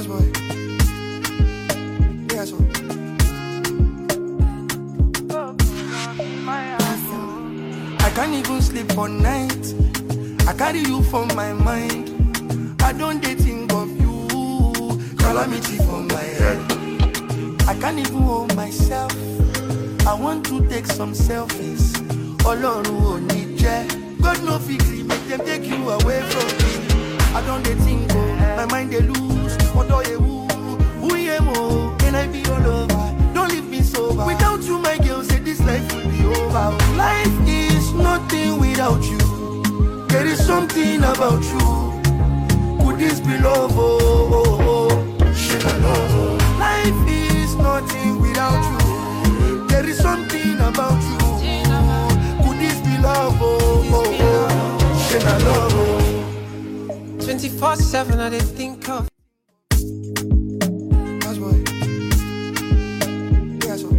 That's why. Yeah, so. I can't even sleep all night. I carry you for my mind. I don't think of you. Calamity for my head. I can't even hold myself. I want to take some selfies. Ọlọ́run ò ní jẹ́. God no fit gree make them take you away from me. I don't think my mind they lose. Odo ewu, uyemo, can I be all over? Don't leave me sober. Without you, my girl, say this life will be over. Life is nothing without you. There is something about you. Could this be love? Oh, oh, oh. Shit, I love. Life is nothing without you. There is something about you. Could this be love? Oh, oh, oh. Shit, I love. 24/7, I didn't think of. That's why. Yeah, so.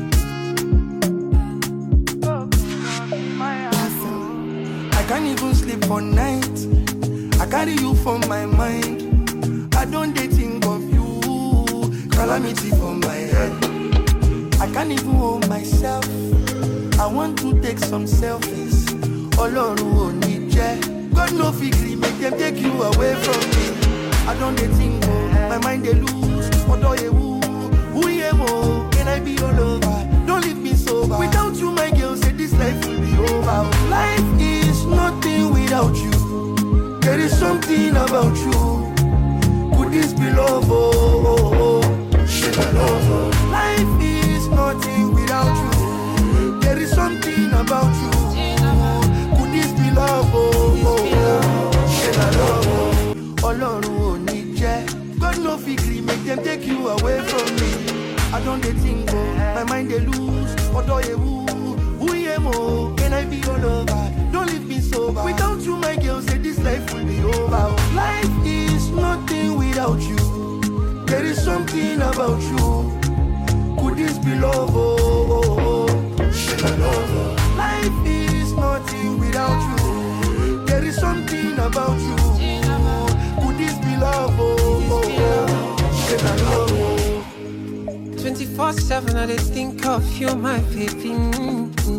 I can't even sleep all night. I carry you for my mind. I don't think of you. Calamity for my head. I can't even hold myself. I want to take some selfies. Ọlọ́run ò ní jẹ́. God no fit gree make them take you away from me. I don't think my mind they lose. Odo ewu, uyemo, can I be all over? Don't leave me sober. Without you, my girl, say this life will be over. Life is nothing without you. There is something about you. Could this be love? Oh, oh, oh. Shit, I love. Life is nothing without you. There is something about you. Could this be love? Oh, oh, oh. Shit, I love. Ọlọ́run ò ní jẹ́. God no fit gree make them take you away from me. I don't think my mind they lose. Odo ewu, uyemo, can I be all over? Don't leave me sober. Without you, my girl, say this life will be over. Life is nothing without you. There is something about you. Could this be love? Oh, oh, oh. Shit, I love. Life is nothing without you. There is something about you. Could this be love? Oh, oh, oh. Shit, I love. 24/7, I didn't think of you, my baby.